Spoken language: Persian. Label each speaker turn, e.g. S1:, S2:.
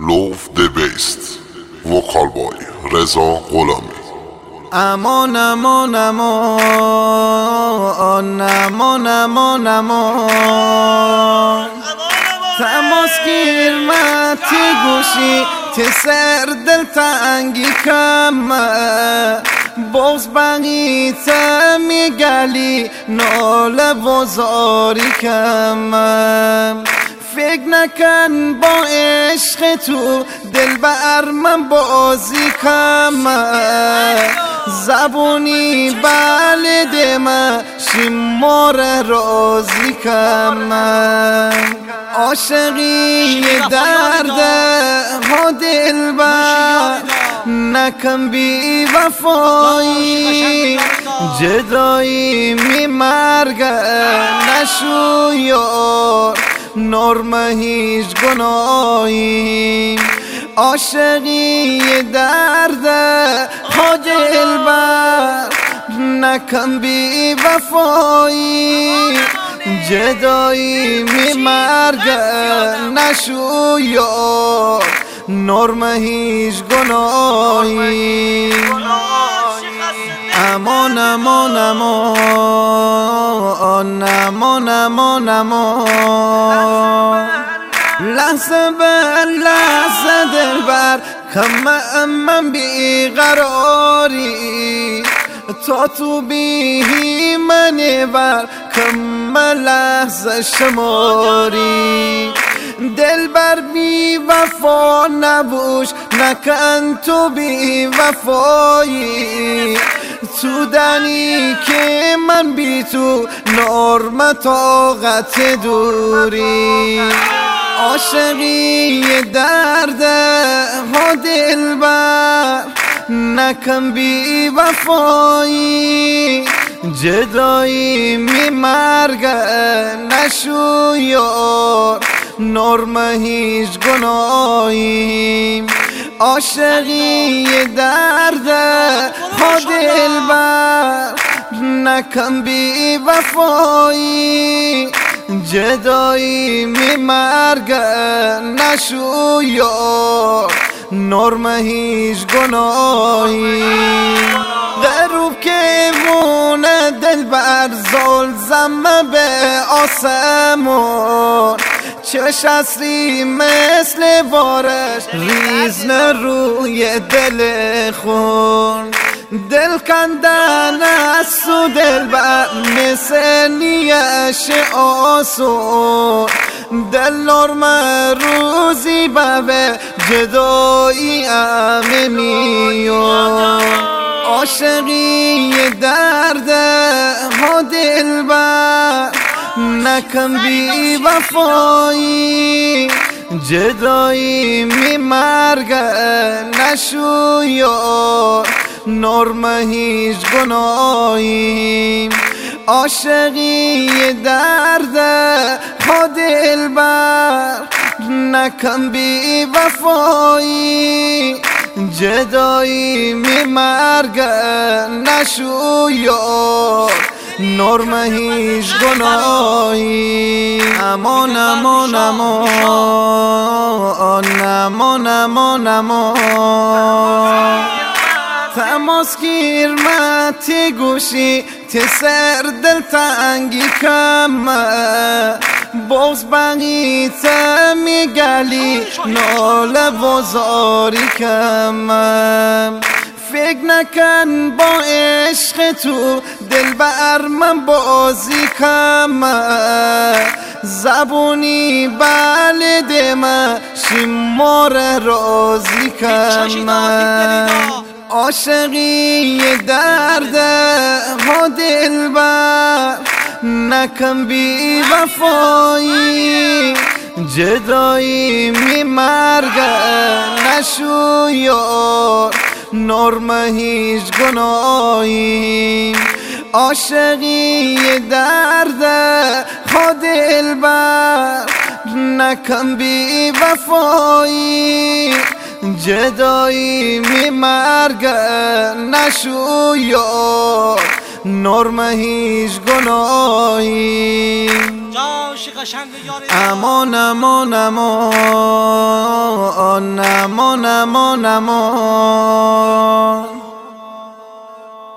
S1: لوف د بیست وکال بای رضا غلامی.
S2: امان امان امان امان امان امان تماس گیر متی گوشی تی سر دل تنگی کمه باز بقی میگلی نال بازاری کمه فکر نکن با عشق تو دل بر من بازی کمه زبونی بلده من شمار رازی کمه عاشقی درده ها دل بر نکن بی وفایی جدایی می مرگه نشو یار نرم هیچ گناهی عاشقی درده ها دل بر نکن بی وفایی جدایی می مرگه نشو یار نرم هیچ گناهی امان امان امان امان امان امان لحظه به لحظه دل بر کم من بیقراری تا تو بیهی منی بر کم لحظه شماری دل بر بی وفا نبوش نکن تو بی وفایی تو دنی که من بی تو نرم طاقت دوری عاشقی درده ها دل بر نکن بی وفایی جدایی می مرگه نشو یار نرم هیچ گناهی عاشقی درده ها دل بر نکن بی وفایی جدایی می مرگه نشو یار نرم هیچ گناهی غروب که مونه دل بر زل زمه به آسمون چش اصری مثل بارش ریزن روی دل خون دل کندن از تو دل بر مثل نیش آسون دل نرم روزی به جدایی امه میون عاشقی درده ها دل بر نکن بی وفایی جدایی می مرگه نشو یار نرم هیچ گناهی عاشقی درده ها دل بر نکن بی وفایی جدایی می مرگه نشو یار نرم هیچ گناهی امان امان امان امان امان امان تماس گیر متی گوشی تی سر دل تنگی کمه باز بقی میگلی نال بازاری کمه فکر نکن با عشق تو دل بر من بازی کمه زبونی بلده من شمار رازی کمه عاشقی درده ها دل بر نکن بی وفایی جدایی می مرگه نشو یار نرم هیچ گناهی عاشقی درده ها دل بر نکن بی وفایی جدایی می مرگه نشو یار نرم هیچ گناهی امان امان امان امان امان